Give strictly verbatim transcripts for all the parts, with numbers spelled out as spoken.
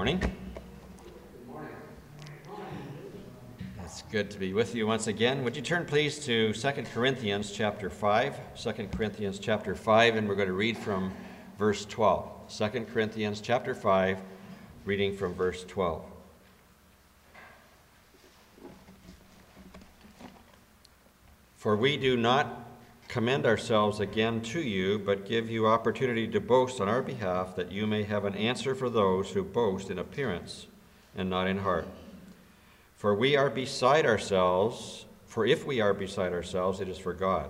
morning. It's good to be with you once again. Would you turn please to Second Corinthians chapter five, Second Corinthians chapter five, and we're going to read from verse twelve. Second Corinthians chapter five, reading from verse twelve. For we do not commend ourselves again to you, but give you opportunity to boast on our behalf, that you may have an answer for those who boast in appearance and not in heart. For we are beside ourselves, for if we are beside ourselves, it is for God.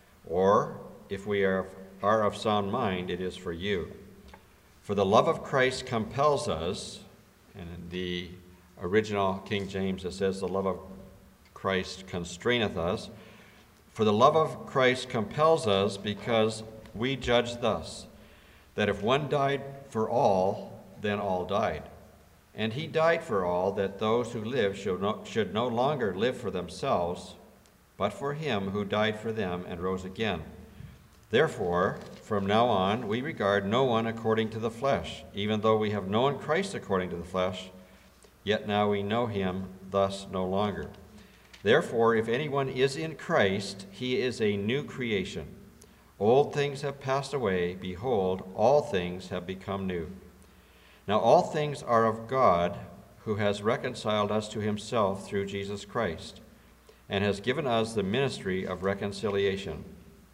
Or if we are, are of sound mind, it is for you. For the love of Christ compels us, and in the original King James it says, the love of Christ constraineth us. For the love of Christ compels us, because we judge thus, that if one died for all, then all died. And he died for all, that those who live should no, should no longer live for themselves, but for him who died for them and rose again. Therefore, from now on, we regard no one according to the flesh. Even though we have known Christ according to the flesh, yet now we know him thus no longer. Therefore, if anyone is in Christ, he is a new creation. Old things have passed away. Behold, all things have become new. Now all things are of God, who has reconciled us to himself through Jesus Christ, and has given us the ministry of reconciliation.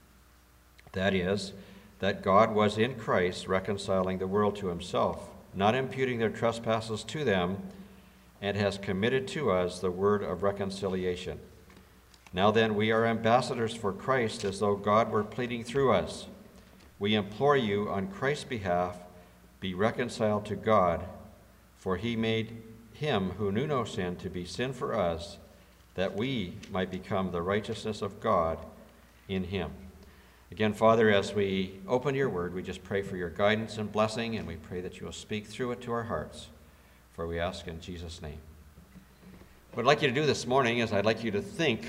That is, that God was in Christ reconciling the world to himself, not imputing their trespasses to them, and has committed to us the word of reconciliation. Now then, we are ambassadors for Christ, as though God were pleading through us. We implore you on Christ's behalf, be reconciled to God, for he made him who knew no sin to be sin for us, that we might become the righteousness of God in him. Again, Father, as we open your word, we just pray for your guidance and blessing, and we pray that you will speak through it to our hearts. For we ask in Jesus' name. What I'd like you to do this morning is I'd like you to think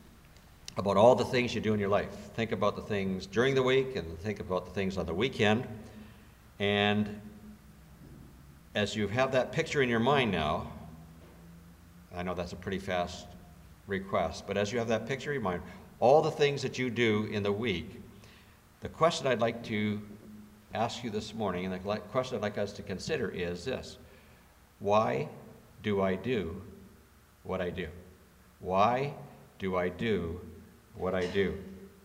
about all the things you do in your life. Think about the things during the week and think about the things on the weekend. And as you have that picture in your mind now, I know that's a pretty fast request, but as you have that picture in your mind, all the things that you do in the week, the question I'd like to ask you this morning, and the question I'd like us to consider is this: why do I do what I do? Why do I do what I do?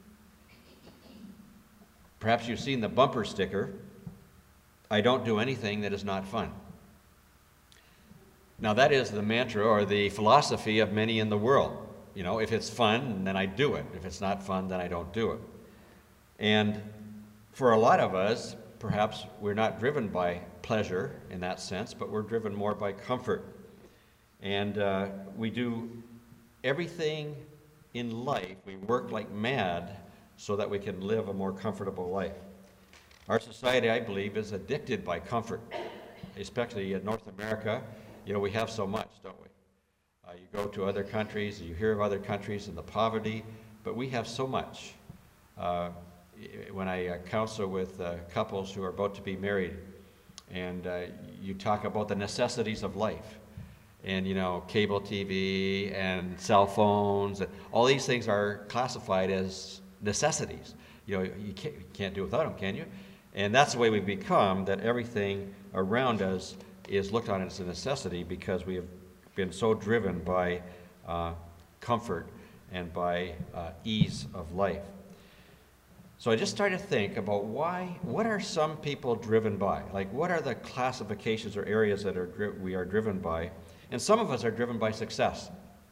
Perhaps you've seen the bumper sticker, I don't do anything that is not fun. Now that is the mantra or the philosophy of many in the world. You know, if it's fun, then I do it. If it's not fun, then I don't do it. And for a lot of us, perhaps we're not driven by pleasure in that sense, but we're driven more by comfort. And uh, we do everything in life, we work like mad so that we can live a more comfortable life. Our society, I believe, is addicted by comfort, especially in North America. You know, we have so much, don't we? Uh, you go to other countries, you hear of other countries and the poverty, but we have so much. Uh, when I uh, counsel with uh, couples who are about to be married, and uh, you talk about the necessities of life, and you know, cable T V and cell phones, and all these things are classified as necessities. You know, you can't, you can't do without them, can you? And that's the way we've become, that everything around us is looked on as a necessity because we have been so driven by uh, comfort and by uh, ease of life. So I just started to think about why, what are some people driven by? Like, what are the classifications or areas that are we are driven by? And some of us are driven by success.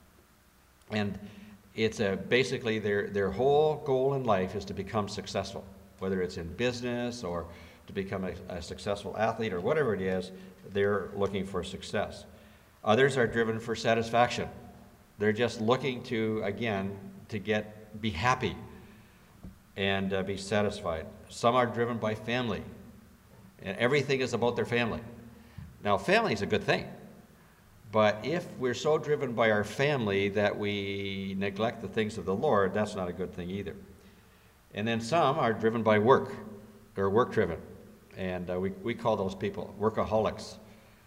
And it's a, basically their, their whole goal in life is to become successful, whether it's in business or to become a, a successful athlete or whatever it is, they're looking for success. Others are driven for satisfaction. They're just looking to, again, to get, be happy and uh, be satisfied. Some are driven by family, and everything is about their family. Now, family is a good thing, but if we're so driven by our family that we neglect the things of the Lord, that's not a good thing either. And then some are driven by work. They're work-driven, and uh, we, we call those people workaholics.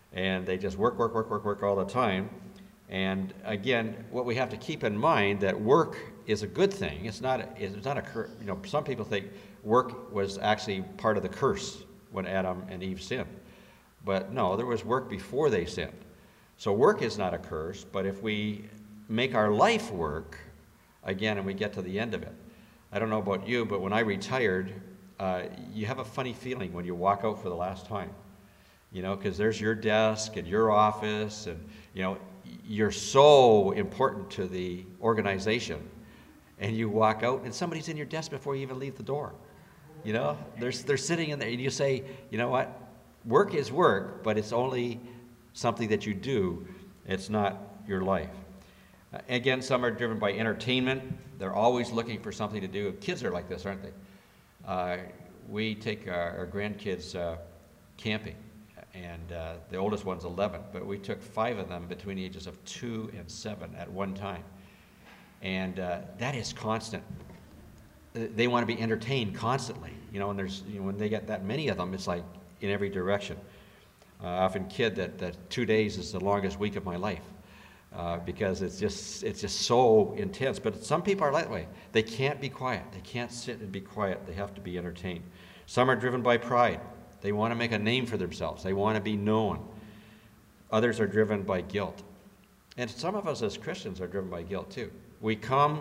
And they just work, work, work, work, work all the time. And again, what we have to keep in mind that work is a good thing. It's not, it's not a curse. You know, some people think work was actually part of the curse when Adam and Eve sinned. But no, there was work before they sinned. So work is not a curse, but if we make our life work, again, and we get to the end of it. I don't know about you, but when I retired, uh, you have a funny feeling when you walk out for the last time. You know, because there's your desk and your office, and, you know, you're so important to the organization. And you walk out, and somebody's in your desk before you even leave the door. You know, they're, they're sitting in there, and you say, you know what? Work is work, but it's only something that you do. It's not your life. Uh, again, some are driven by entertainment. They're always looking for something to do. Kids are like this, aren't they? Uh, we take our, our grandkids uh, camping. And uh, the oldest one's eleven, but we took five of them between the ages of two and seven at one time. And uh, that is constant. They want to be entertained constantly, you know, and there's, you know, when they get that many of them, it's like in every direction. Uh, I often kid that, that two days is the longest week of my life uh, because it's just, it's just so intense. But some people are that way. They can't be quiet. They can't sit and be quiet. They have to be entertained. Some are driven by pride. They want to make a name for themselves. They want to be known. Others are driven by guilt. And some of us as Christians are driven by guilt too. We come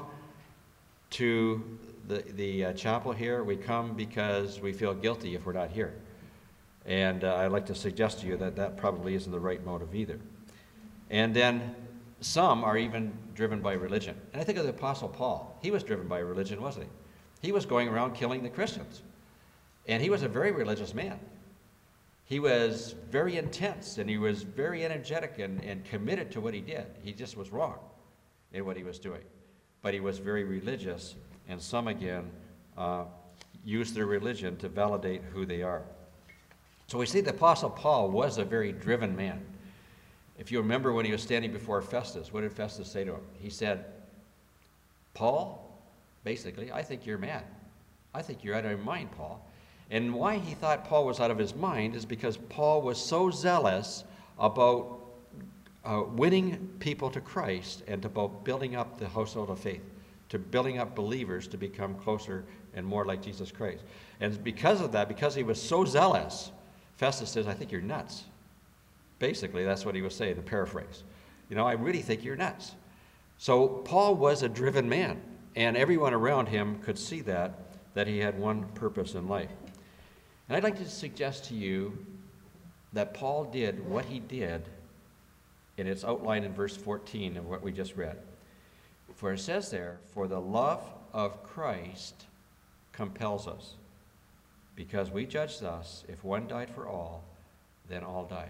to the, the uh, chapel here, we come because we feel guilty if we're not here. And uh, I'd like to suggest to you that that probably isn't the right motive either. And then some are even driven by religion. And I think of the Apostle Paul. He was driven by religion, wasn't he? He was going around killing the Christians. And he was a very religious man. He was very intense, and he was very energetic and, and committed to what he did. He just was wrong in what he was doing. But he was very religious, and some, again, uh, use their religion to validate who they are. So we see the Apostle Paul was a very driven man. If you remember when he was standing before Festus, what did Festus say to him? He said, Paul, basically, I think you're mad. I think you're out of your mind, Paul. And why he thought Paul was out of his mind is because Paul was so zealous about uh, winning people to Christ and about building up the household of faith, to building up believers to become closer and more like Jesus Christ. And because of that, because he was so zealous, Festus says, I think you're nuts. Basically, that's what he was saying, the paraphrase. You know, I really think you're nuts. So Paul was a driven man, and everyone around him could see that, that he had one purpose in life. And I'd like to suggest to you that Paul did what he did, and it's outlined in verse fourteen of what we just read. For it says there, for the love of Christ compels us, because we judge thus, if one died for all, then all died.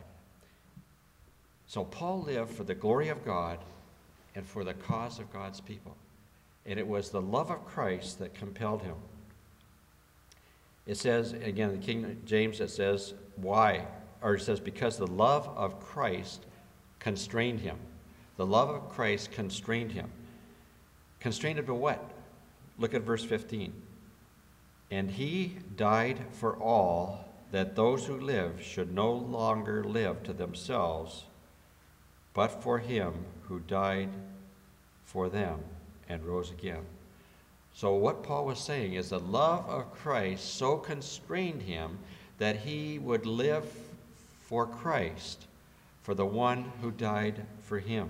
So Paul lived for the glory of God and for the cause of God's people. And it was the love of Christ that compelled him. It says, again, in the King James, it says, why? Or it says, because the love of Christ constrained him. The love of Christ constrained him. Constrained him to what? Look at verse fifteen. And he died for all, that those who live should no longer live to themselves, but for him who died for them and rose again. So what Paul was saying is the love of Christ so constrained him that he would live for Christ, for the one who died for him.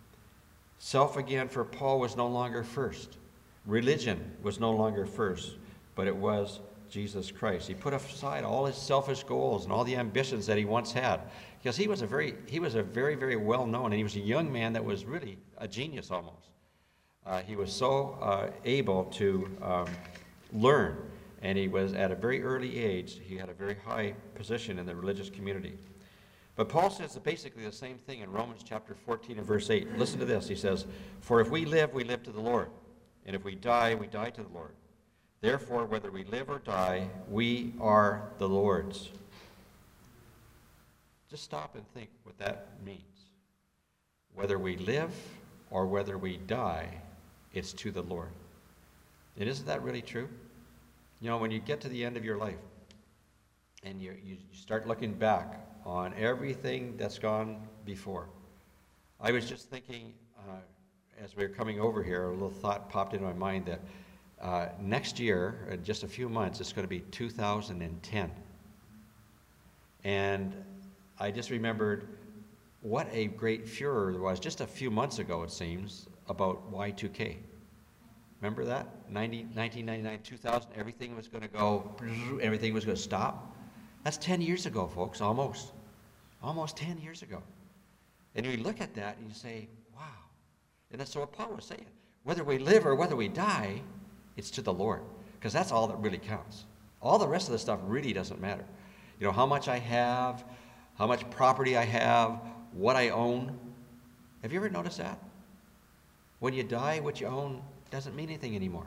Self, again, for Paul was no longer first. Religion was no longer first, but it was Jesus Christ. He put aside all his selfish goals and all the ambitions that he once had, because he was a very, he was a very, very well-known, and he was a young man that was really a genius almost. Uh, he was so uh, able to um, learn, and he was at a very early age, he had a very high position in the religious community. But Paul says basically the same thing in Romans chapter fourteen and verse eight. Listen to this. He says, for if we live, we live to the Lord, and if we die, we die to the Lord. Therefore, whether we live or die, we are the Lord's. Just stop and think what that means. Whether we live or whether we die, it's to the Lord. And isn't that really true? You know, when you get to the end of your life, and you, you start looking back on everything that's gone before. I was just thinking, uh, as we were coming over here, a little thought popped into my mind that uh, next year, in just a few months, it's going to be two thousand ten. And I just remembered what a great furor there was just a few months ago, it seems, about Y two K. Remember that? nineteen ninety-nine, two thousand, everything was going to go, everything was going to stop. That's ten years ago, folks, almost. Almost ten years ago. And you look at that and you say, wow. And that's what Paul was saying. Whether we live or whether we die, it's to the Lord. Because that's all that really counts. All the rest of the stuff really doesn't matter. You know, how much I have, how much property I have, what I own. Have you ever noticed that? When you die, what you own doesn't mean anything anymore.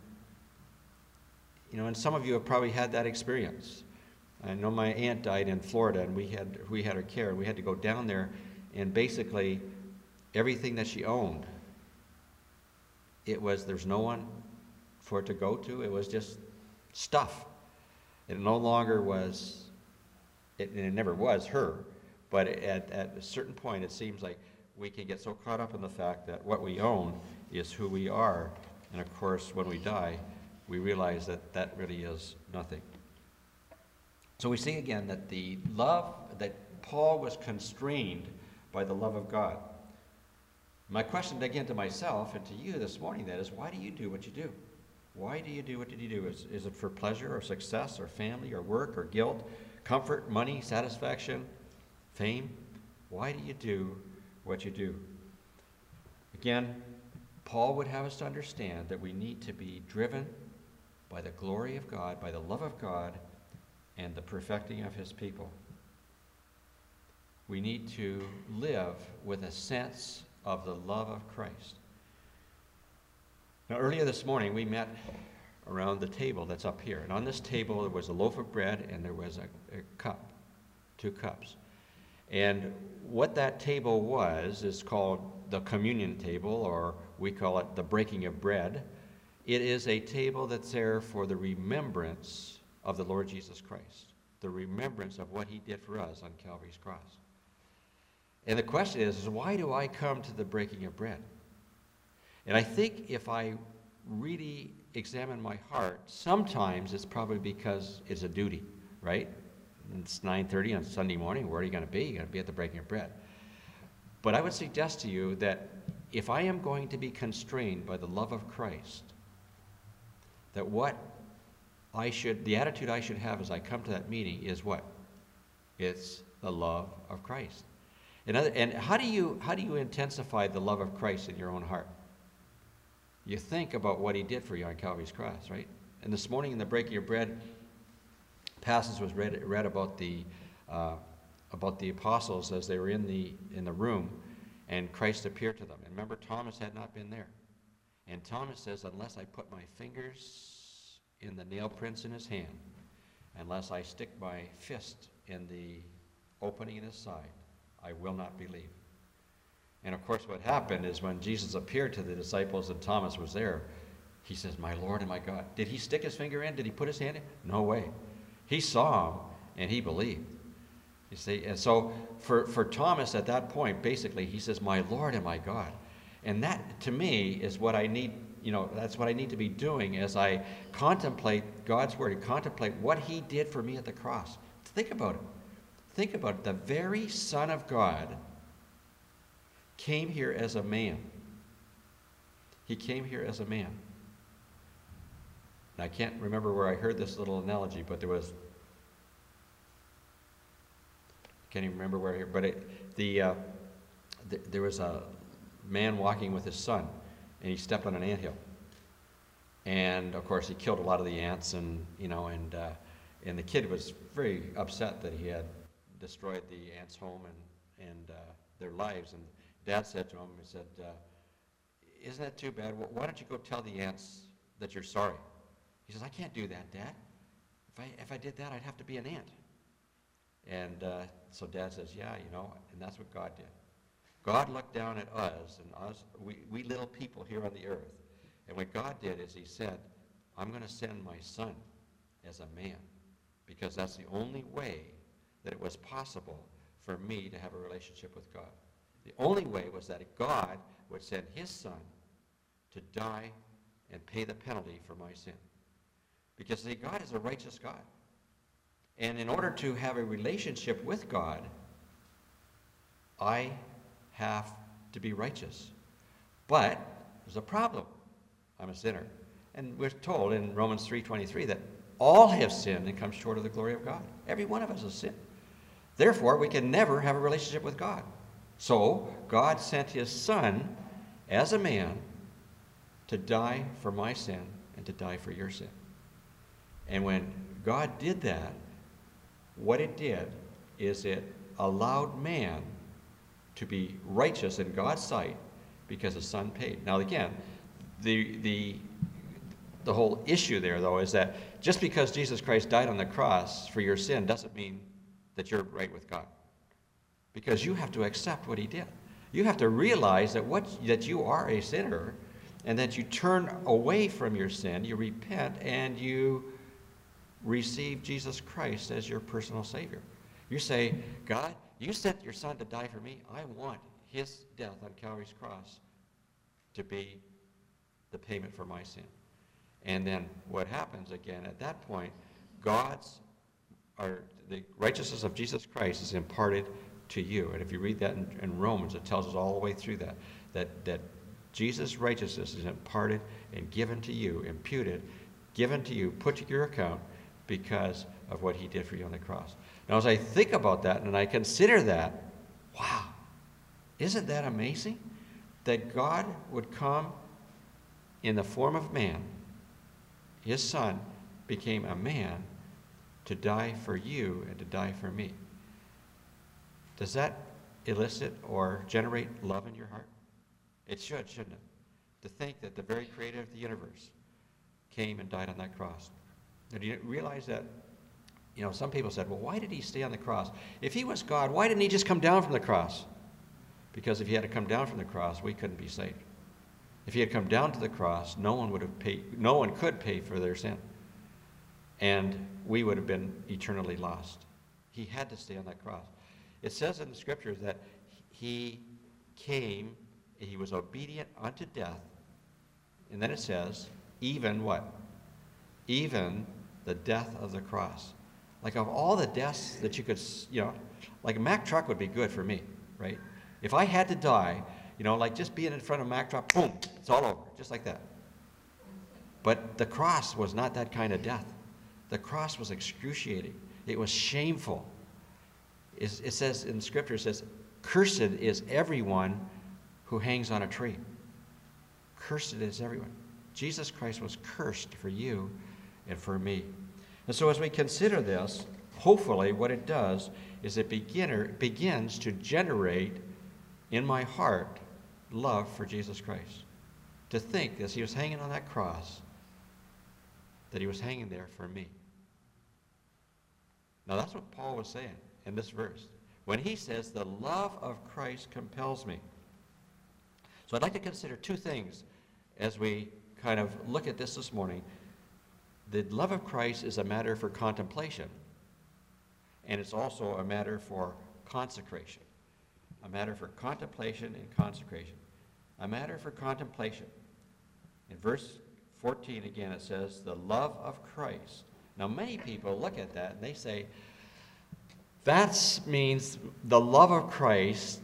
You know, and some of you have probably had that experience. I know my aunt died in Florida, and we had we had her care, and we had to go down there, and basically everything that she owned, it was, there's no one for it to go to. It was just stuff. It no longer was, it, and it never was her, but at, at a certain point it seems like we can get so caught up in the fact that what we own is who we are, and of course when we die we realize that that really is nothing. So we see again that the love, that Paul was constrained by the love of God. My question again to myself and to you this morning then is, why do you do what you do? Why do you do what you do? Is, is it for pleasure or success or family or work or guilt, comfort, money, satisfaction, fame? Why do you do what you do? Again, Paul would have us to understand that we need to be driven by the glory of God, by the love of God, and the perfecting of his people. We need to live with a sense of the love of Christ. Now, earlier this morning, we met around the table that's up here. And on this table, there was a loaf of bread and there was a, a cup, two cups. And what that table was is called the communion table, or we call it the breaking of bread. It is a table that's there for the remembrance of the Lord Jesus Christ, the remembrance of what he did for us on Calvary's cross. And the question is, is why do I come to the breaking of bread? And I think if I really examine my heart, sometimes it's probably because it's a duty, right? It's nine thirty on Sunday morning. Where are you going to be? You're going to be at the breaking of bread. But I would suggest to you that if I am going to be constrained by the love of Christ, that what I should, the attitude I should have as I come to that meeting is what? It's the love of Christ. And, other, and how do you how do you intensify the love of Christ in your own heart? You think about what he did for you on Calvary's cross, right? And this morning in the breaking of bread, passage was read read about the uh, about the apostles as they were in the in the room, and Christ appeared to them. And remember, Thomas had not been there, and Thomas says, "Unless I put my fingers in the nail prints in his hand, unless I stick my fist in the opening in his side, I will not believe." And of course what happened is when Jesus appeared to the disciples and Thomas was there, he says, "My Lord and my God." Did he stick his finger in? Did he put his hand in? No way. He saw him and he believed. You see, and so for, for Thomas at that point, basically he says, "My Lord and my God." And that to me is what I need. You know, that's what I need to be doing as I contemplate God's word and contemplate what he did for me at the cross. Think about it. Think about it. The very Son of God came here as a man. He came here as a man. And I can't remember where I heard this little analogy, but there was, I can't even remember where I heard, but it, the, uh, the, there was a man walking with his son, and he stepped on an anthill. And of course he killed a lot of the ants, and you know, and uh, and the kid was very upset that he had destroyed the ants' home and and uh, their lives. And Dad said to him, he said, uh, "Isn't that too bad? Well, why don't you go tell the ants that you're sorry?" He says, "I can't do that, Dad. If I if I did that, I'd have to be an ant." And uh, so Dad says, "Yeah, you know," and that's what God did. God looked down at us, and us, we, we little people here on the earth. And what God did is he said, "I'm going to send my son as a man, because that's the only way that it was possible for me to have a relationship with God. The only way was that God would send his Son to die and pay the penalty for my sin. Because, see, God is a righteous God. And in order to have a relationship with God, I have to be righteous. But there's a problem. I'm a sinner. And we're told in Romans three twenty-three that all have sinned and come short of the glory of God. Every one of us has sinned. Therefore, we can never have a relationship with God. So, God sent his Son as a man to die for my sin and to die for your sin. And when God did that, what it did is it allowed man to be righteous in God's sight because his Son paid. Now again, the, the, the whole issue there, though, is that just because Jesus Christ died on the cross for your sin doesn't mean that you're right with God. Because you have to accept what he did. You have to realize that, what, that you are a sinner and that you turn away from your sin, you repent, and you receive Jesus Christ as your personal Savior. You say, God, you sent your Son to die for me. I want his death on Calvary's cross to be the payment for my sin. And then what happens again at that point, God's, or the righteousness of Jesus Christ is imparted to you. And if you read that in, in Romans, it tells us all the way through that, that, that Jesus' righteousness is imparted and given to you, imputed, given to you, put to your account because of what he did for you on the cross. Now, as I think about that and I consider that, wow, isn't that amazing? That God would come in the form of man. His Son became a man to die for you and to die for me. Does that elicit or generate love in your heart? It should, shouldn't it? To think that the very creator of the universe came and died on that cross. And do you realize that, you know, some people said, well, why did he stay on the cross? If he was God, why didn't he just come down from the cross? Because if he had to come down from the cross, we couldn't be saved. If he had come down to the cross, no one would have paid, no one could pay for their sin. And we would have been eternally lost. He had to stay on that cross. It says in the scriptures that he came, he was obedient unto death. And then it says, even what? Even the death of the cross. Like of all the deaths that you could, you know, like a Mack truck would be good for me, right? If I had to die, you know, like just being in front of a Mack truck, boom, it's all over, just like that. But the cross was not that kind of death. The cross was excruciating. It was shameful. It says in Scripture, it says, cursed is everyone who hangs on a tree. Cursed is everyone. Jesus Christ was cursed for you and for me. And so as we consider this, hopefully what it does is it beginner, begins to generate in my heart love for Jesus Christ. To think as he was hanging on that cross, that he was hanging there for me. Now that's what Paul was saying in this verse, when he says, the love of Christ compels me. So I'd like to consider two things as we kind of look at this this morning. The love of Christ is a matter for contemplation, and it's also a matter for consecration. A matter for contemplation and consecration. A matter for contemplation. In verse fourteen again it says, the love of Christ. Now many people look at that and they say, that means the love of Christ,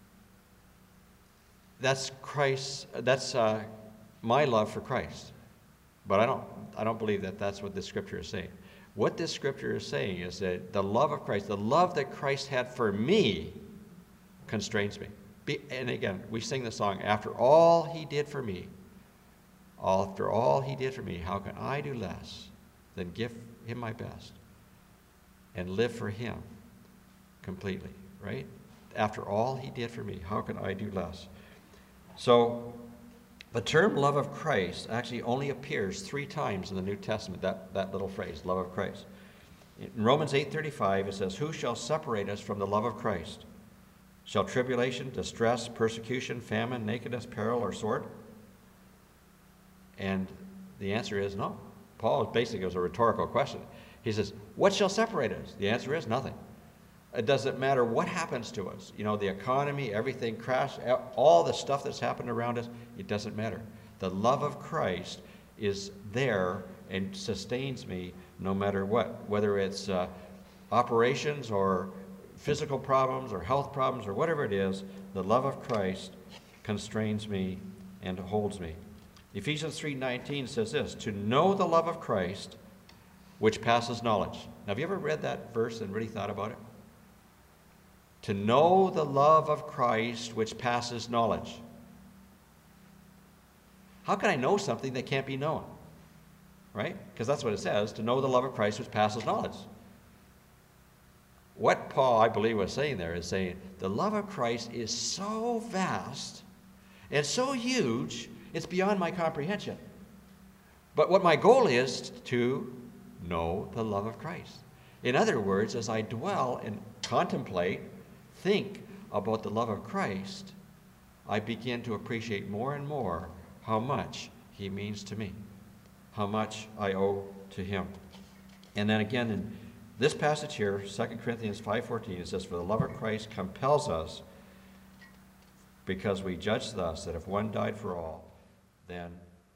that's Christ, that's uh, my love for Christ. But I don't, I don't believe that that's what this scripture is saying. What this scripture is saying is that the love of Christ, the love that Christ had for me, constrains me. Be, and again, we sing the song, after all he did for me, after all he did for me, how can I do less than give him my best and live for him completely, right? After all he did for me, how can I do less? So the term love of Christ actually only appears three times in the New Testament, that, that little phrase, love of Christ. In Romans eight thirty-five, it says, who shall separate us from the love of Christ? Shall tribulation, distress, persecution, famine, nakedness, peril, or sword? And the answer is no. Paul basically was a rhetorical question. He says, what shall separate us? The answer is nothing. It doesn't matter what happens to us. You know, the economy, everything crashed, all the stuff that's happened around us, it doesn't matter. The love of Christ is there and sustains me no matter what, whether it's uh, operations or physical problems or health problems or whatever it is. The love of Christ constrains me and holds me. Ephesians three nineteen says this, to know the love of Christ, which passes knowledge. Now, have you ever read that verse and really thought about it? To know the love of Christ, which passes knowledge. How can I know something that can't be known? Right? Because that's what it says, to know the love of Christ, which passes knowledge. What Paul, I believe, was saying there is saying, the love of Christ is so vast and so huge, it's beyond my comprehension. But what my goal is to know the love of Christ. In other words, as I dwell and contemplate, think about the love of Christ, I begin to appreciate more and more how much he means to me, how much I owe to him. And then again, in this passage here, Second Corinthians five fourteen, it says, for the love of Christ compels us, because we judge thus, that if one died for all, then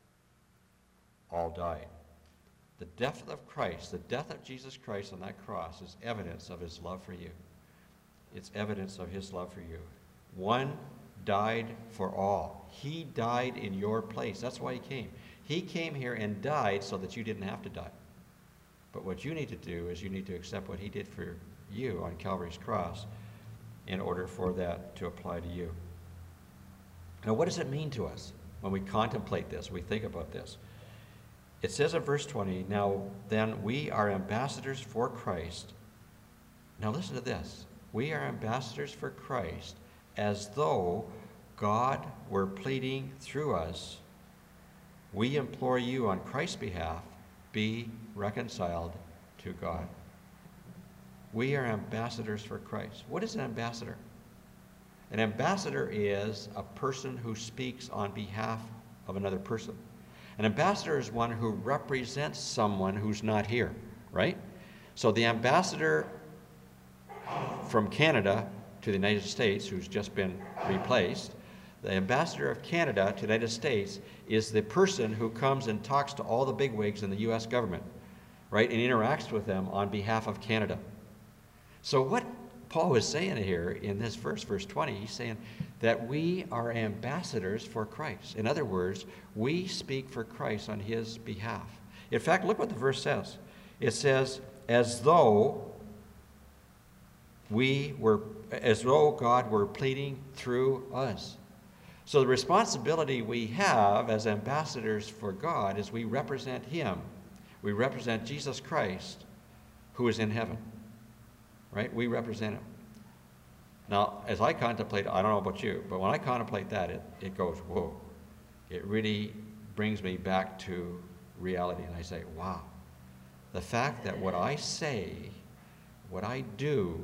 all died. The death of Christ, the death of Jesus Christ on that cross is evidence of his love for you. It's evidence of his love for you. One died for all. He died in your place. That's why he came. He came here and died so that you didn't have to die. But what you need to do is you need to accept what he did for you on Calvary's cross in order for that to apply to you. Now, what does it mean to us when we contemplate this, we think about this? It says in verse twenty, now then we are ambassadors for Christ. Now listen to this. We are ambassadors for Christ as though God were pleading through us. We implore you on Christ's behalf, be reconciled to God. We are ambassadors for Christ. What is an ambassador? An ambassador is a person who speaks on behalf of another person. An ambassador is one who represents someone who's not here, right? So the ambassador from Canada to the United States, who's just been replaced, the ambassador of Canada to the United States is the person who comes and talks to all the bigwigs in the U S government, right, and interacts with them on behalf of Canada. So what Paul is saying here in this verse, verse twenty, he's saying that we are ambassadors for Christ. In other words, we speak for Christ on his behalf. In fact, look what the verse says. It says, as though we were, as though God were pleading through us. So the responsibility we have as ambassadors for God is we represent him. We represent Jesus Christ, who is in heaven. Right? We represent him. Now, as I contemplate, I don't know about you, but when I contemplate that, it, it goes, whoa. It really brings me back to reality. And I say, wow. The fact that what I say, what I do,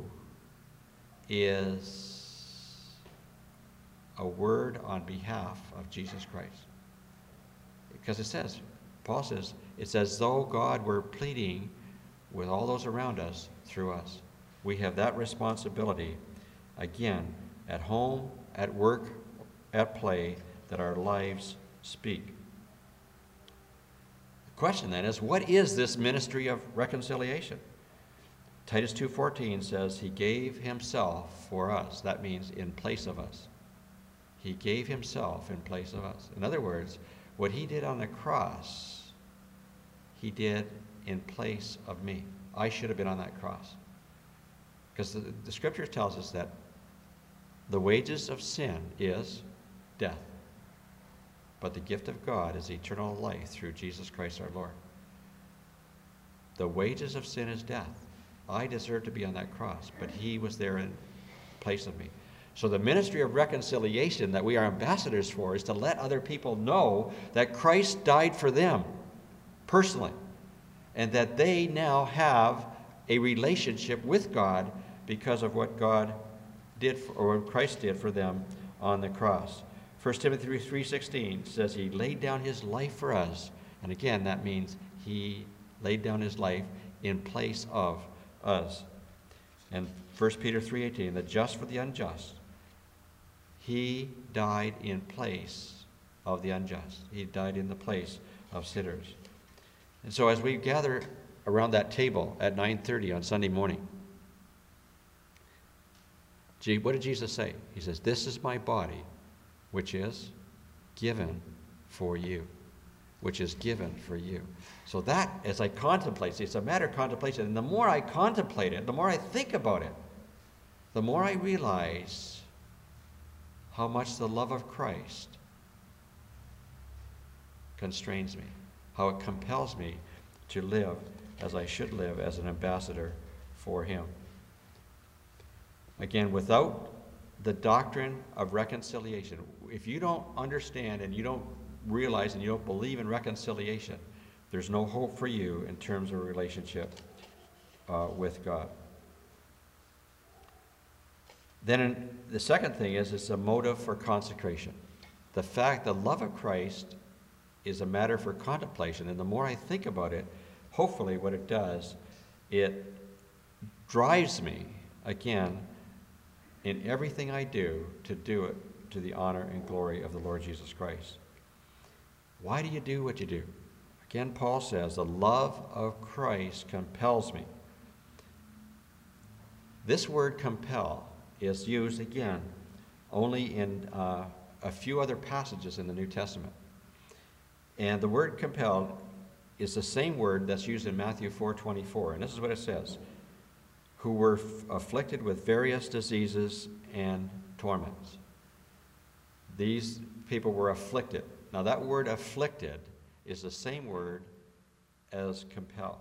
is a word on behalf of Jesus Christ. Because it says, Paul says, it's as though God were pleading with all those around us through us. We have that responsibility, again, at home, at work, at play, that our lives speak. The question then is, what is this ministry of reconciliation? Titus two fourteen says he gave himself for us. That means in place of us. He gave himself in place of us. In other words, what he did on the cross, he did in place of me. I should have been on that cross. Because the, the scripture tells us that the wages of sin is death. But the gift of God is eternal life through Jesus Christ our Lord. The wages of sin is death. I deserve to be on that cross, but he was there in place of me. So the ministry of reconciliation that we are ambassadors for is to let other people know that Christ died for them personally, and that they now have a relationship with God because of what God did, for, or what Christ did for them on the cross. First Timothy three sixteen says he laid down his life for us. And again, that means he laid down his life in place of us. And First Peter three eighteen, the just for the unjust. He died in place of the unjust. He died in the place of sinners. And so as we gather around that table at nine thirty on Sunday morning, gee, what did Jesus say? He says, this is my body, which is given for you. Which is given for you. So that, as I contemplate, see, it's a matter of contemplation. And the more I contemplate it, the more I think about it, the more I realize how much the love of Christ constrains me, how it compels me to live as I should live as an ambassador for him. Again, without the doctrine of reconciliation, if you don't understand and you don't realize and you don't believe in reconciliation, there's no hope for you in terms of a relationship uh, with God. Then in, the second thing is it's a motive for consecration. The fact, the love of Christ is a matter for contemplation, and the more I think about it, hopefully what it does, it drives me, again, in everything I do, to do it to the honor and glory of the Lord Jesus Christ. Why do you do what you do? Again, Paul says, the love of Christ compels me. This word compel is used, again, only in uh, a few other passages in the New Testament. And the word compelled is the same word that's used in Matthew four twenty-four. And this is what it says. Who were f- afflicted with various diseases and torments. These people were afflicted. Now that word afflicted is the same word as compel.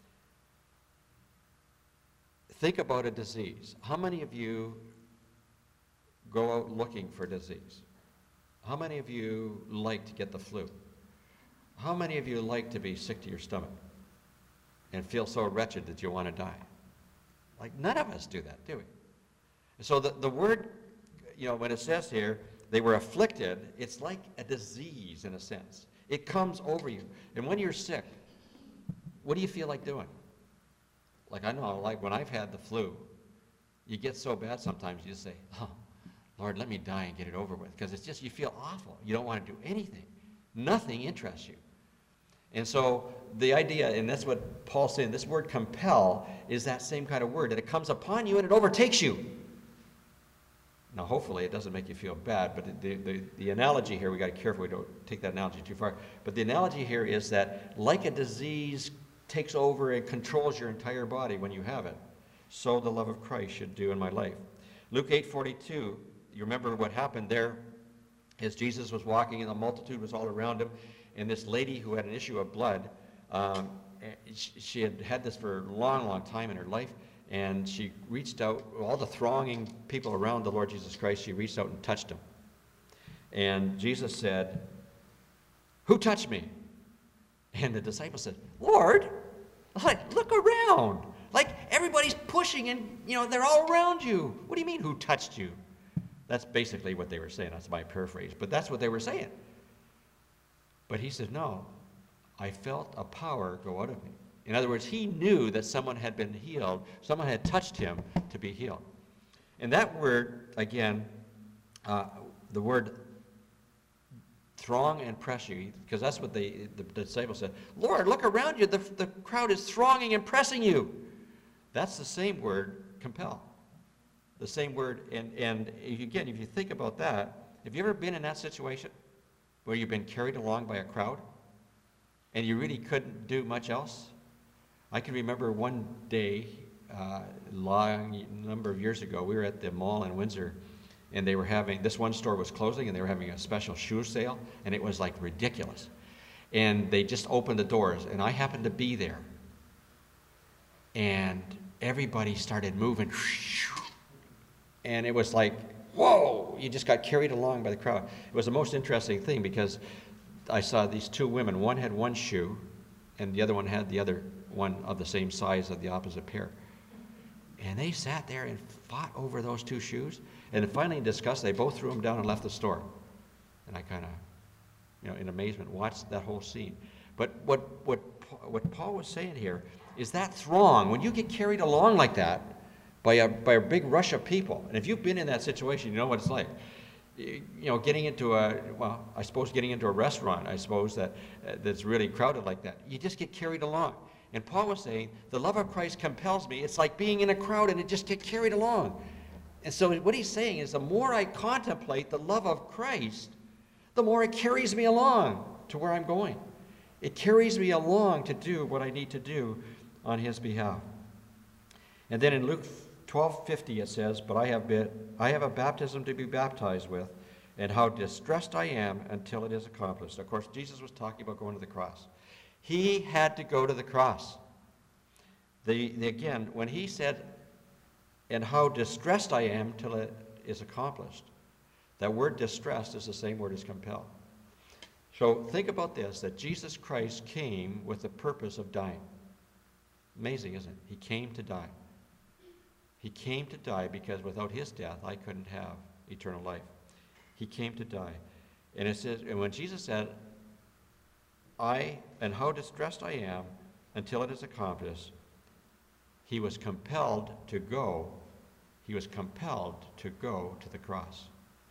Think about a disease. How many of you go out looking for disease? How many of you like to get the flu? How many of you like to be sick to your stomach and feel so wretched that you want to die? Like, none of us do that, do we? So the, the word, you know, when it says here, they were afflicted, it's like a disease in a sense. It comes over you. And when you're sick, what do you feel like doing? Like, I know, like when I've had the flu, you get so bad sometimes you just say, oh, Lord, let me die and get it over with. Because it's just, you feel awful. You don't want to do anything. Nothing interests you. And so the idea, and that's what Paul's saying, this word compel is that same kind of word, that it comes upon you and it overtakes you. Now, hopefully it doesn't make you feel bad, but the, the, the analogy here, we got to be careful we don't take that analogy too far. But the analogy here is that like a disease takes over and controls your entire body when you have it, so the love of Christ should do in my life. Luke eight forty-two, you remember what happened there as Jesus was walking and the multitude was all around him, and this lady who had an issue of blood, um, she had had this for a long, long time in her life, and she reached out, all the thronging people around the Lord Jesus Christ, she reached out and touched him. And Jesus said, who touched me? And the disciples said, Lord, like, look around. Like, everybody's pushing and, you know, they're all around you. What do you mean, who touched you? That's basically what they were saying. That's my paraphrase. But that's what they were saying. But he said, no, I felt a power go out of me. In other words, he knew that someone had been healed. Someone had touched him to be healed. And that word, again, uh, the word throng and press you, because that's what they, the, the disciples said. Lord, look around you. The, the crowd is thronging and pressing you. That's the same word, compel. The same word, and, and again, if you think about that, have you ever been in that situation where you've been carried along by a crowd and you really couldn't do much else? I can remember one day, uh, long number of years ago, we were at the mall in Windsor, and they were having, this one store was closing, and they were having a special shoe sale, and it was like ridiculous. And they just opened the doors, and I happened to be there. And everybody started moving, and it was like, whoa, you just got carried along by the crowd. It was the most interesting thing because I saw these two women. One had one shoe, and the other one had the other one of the same size of the opposite pair. And they sat there and fought over those two shoes. And finally, in disgust, they both threw them down and left the store. And I kind of, you know, in amazement, watched that whole scene. But what, what, what Paul was saying here is that throng, when you get carried along like that by a, by a big rush of people, and if you've been in that situation, you know what it's like. You know, getting into a, well, I suppose getting into a restaurant, I suppose, that uh, that's really crowded like that. You just get carried along. And Paul was saying, the love of Christ compels me. It's like being in a crowd and it just get carried along. And so what he's saying is the more I contemplate the love of Christ, the more it carries me along to where I'm going. It carries me along to do what I need to do on his behalf. And then in Luke twelve fifty it says, but I have been, I have a baptism to be baptized with, and how distressed I am until it is accomplished. Of course, Jesus was talking about going to the cross. He had to go to the cross. The, the, again, when he said, and how distressed I am till it is accomplished, that word distressed is the same word as compelled. So think about this, that Jesus Christ came with the purpose of dying. Amazing, isn't it? He came to die. He came to die because without his death, I couldn't have eternal life. He came to die. And it says, and when Jesus said, I, and how distressed I am until it is accomplished, he was compelled to go, he was compelled to go to the cross.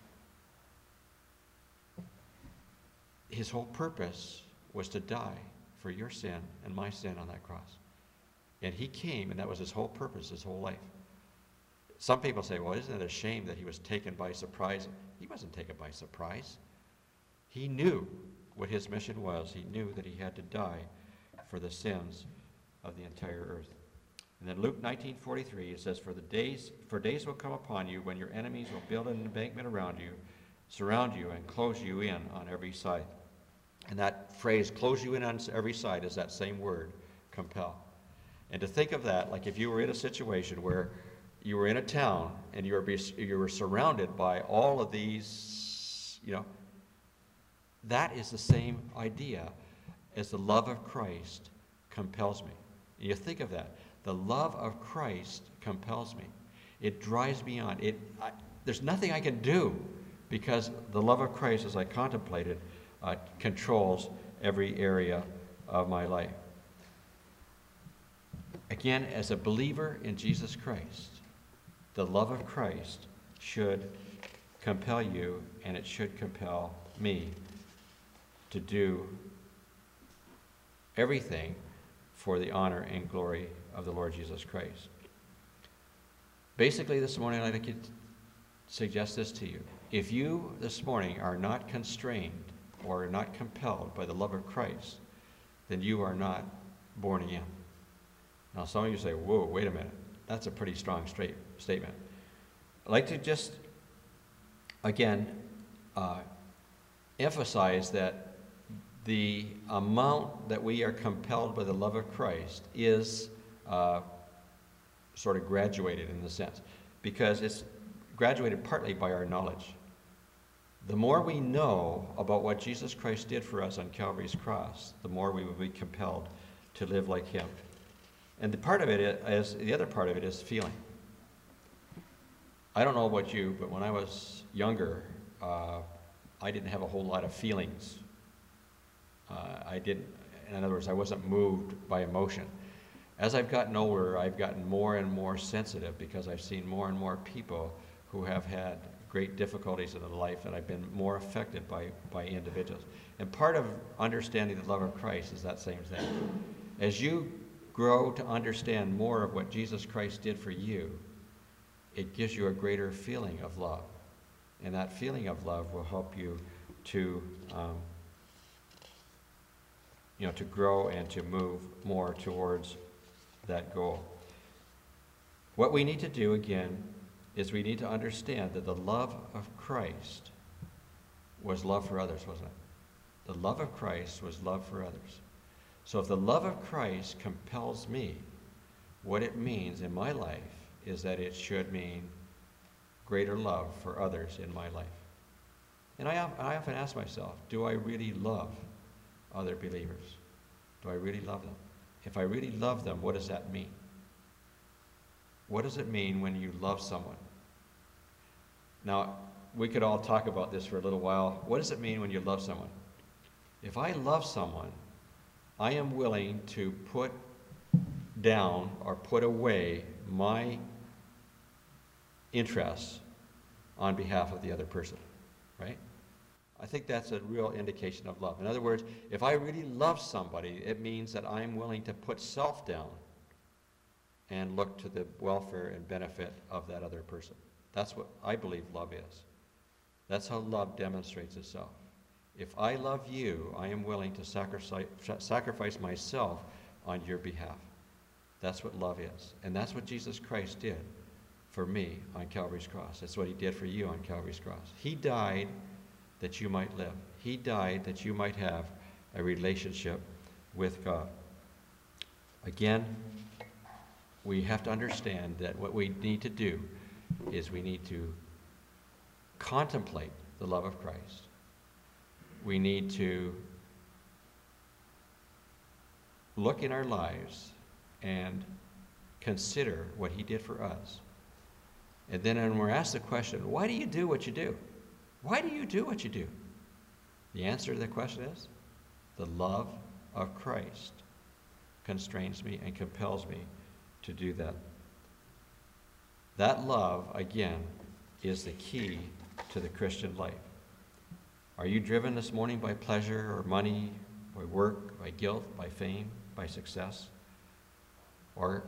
His whole purpose was to die for your sin and my sin on that cross. And he came, and that was his whole purpose, his whole life. Some people say, well, isn't it a shame that he was taken by surprise? He wasn't taken by surprise. He knew what his mission was. He knew that he had to die for the sins of the entire earth. And then Luke nineteen forty-three, it says, for the days, for days will come upon you when your enemies will build an embankment around you, surround you, and close you in on every side. And that phrase, close you in on every side, is that same word, compel. And to think of that, like if you were in a situation where you were in a town and you were, you were surrounded by all of these, you know, that is the same idea as the love of Christ compels me. And you think of that. The love of Christ compels me. It drives me on. It, I, there's nothing I can do because the love of Christ, as I contemplate it, uh, controls every area of my life. Again, as a believer in Jesus Christ, the love of Christ should compel you, and it should compel me to do everything for the honor and glory of the Lord Jesus Christ. Basically, this morning, I'd like to suggest this to you. If you this morning are not constrained or not compelled by the love of Christ, then you are not born again. Now, some of you say, whoa, wait a minute. That's a pretty strong straight statement. I'd like to just, again, uh, emphasize that the amount that we are compelled by the love of Christ is uh, sort of graduated in the sense, because it's graduated partly by our knowledge. The more we know about what Jesus Christ did for us on Calvary's cross, the more we will be compelled to live like him. And the part of it is, the other part of it is feeling. I don't know about you, but when I was younger, uh, I didn't have a whole lot of feelings. Uh, I didn't, in other words, I wasn't moved by emotion. As I've gotten older, I've gotten more and more sensitive because I've seen more and more people who have had great difficulties in their life, and I've been more affected by, by individuals. And part of understanding the love of Christ is that same thing. As you grow to understand more of what Jesus Christ did for you, it gives you a greater feeling of love. And that feeling of love will help you to, um, you know, to grow and to move more towards that goal. What we need to do, again, is we need to understand that the love of Christ was love for others, wasn't it? The love of Christ was love for others. So if the love of Christ compels me, what it means in my life is that it should mean greater love for others in my life. And I, I often ask myself, do I really love other believers? Do I really love them? If I really love them, what does that mean? What does it mean when you love someone? Now, we could all talk about this for a little while. What does it mean when you love someone? If I love someone, I am willing to put down or put away my interests on behalf of the other person, right? I think that's a real indication of love. In other words, if I really love somebody, it means that I'm willing to put self down and look to the welfare and benefit of that other person. That's what I believe love is. That's how love demonstrates itself. If I love you, I am willing to sacrifice, sacrifice myself on your behalf. That's what love is. And that's what Jesus Christ did for me on Calvary's cross. That's what he did for you on Calvary's cross. He died that you might live. He died that you might have a relationship with God. Again, we have to understand that what we need to do is we need to contemplate the love of Christ. We need to look in our lives and consider what he did for us. And then when we're asked the question, why do you do what you do? Why do you do what you do? The answer to the question is, the love of Christ constrains me and compels me to do that. That love, again, is the key to the Christian life. Are you driven this morning by pleasure or money, by work, by guilt, by fame, by success? Or,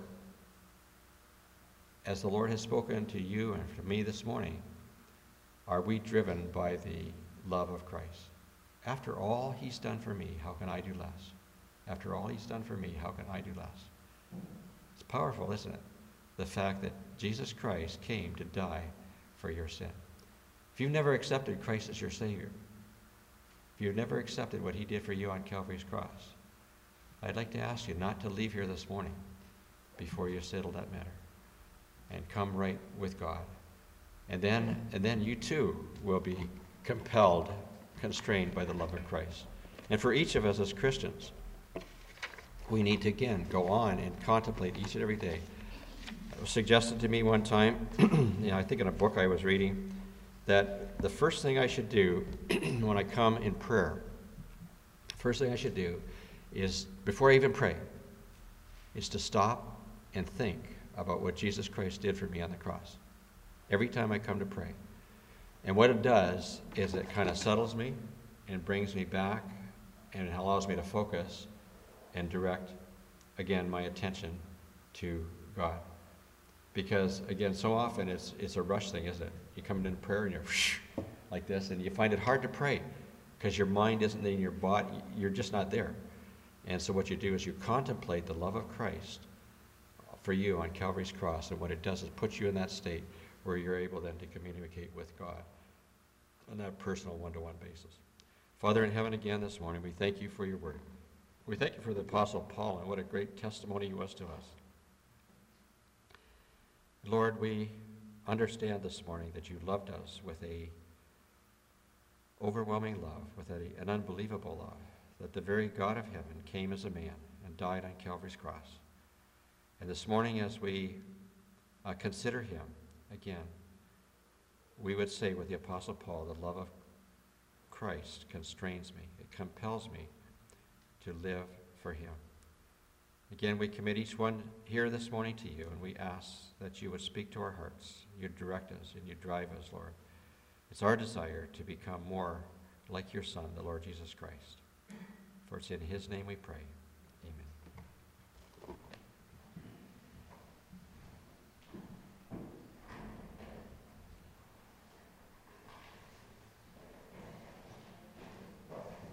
as the Lord has spoken to you and to me this morning, are we driven by the love of Christ? After all he's done for me, how can I do less? After all he's done for me, how can I do less? It's powerful, isn't it? The fact that Jesus Christ came to die for your sin. If you've never accepted Christ as your Savior, if you've never accepted what he did for you on Calvary's cross, I'd like to ask you not to leave here this morning before you settle that matter and come right with God. And then, and then you too will be compelled, constrained by the love of Christ. And for each of us as Christians, we need to again go on and contemplate each and every day. It was suggested to me one time, you know, I think in a book I was reading, that the first thing I should do when I come in prayer, first thing I should do is, before I even pray, is to stop and think about what Jesus Christ did for me on the cross. Every time I come to pray. And what it does is it kind of settles me and brings me back, and it allows me to focus and direct, again, my attention to God. Because, again, so often it's it's a rush thing, isn't it? You come into prayer and you're whoosh, like this, and you find it hard to pray because your mind isn't in your body. You're just not there. And so what you do is you contemplate the love of Christ for you on Calvary's cross, and what it does is put you in that state where you're able then to communicate with God on that personal one-to-one basis. Father in heaven, again this morning, we thank you for your word. We thank you for the Apostle Paul, and what a great testimony he was to us. Lord, we understand this morning that you loved us with a overwhelming love, with a, an unbelievable love, that the very God of heaven came as a man and died on Calvary's cross. And this morning, as we uh, consider him, again, we would say with the Apostle Paul, the love of Christ constrains me. It compels me to live for him. Again, we commit each one here this morning to you, and we ask that you would speak to our hearts, you direct us, and you drive us, Lord. It's our desire to become more like your Son, the Lord Jesus Christ. For it's in his name we pray.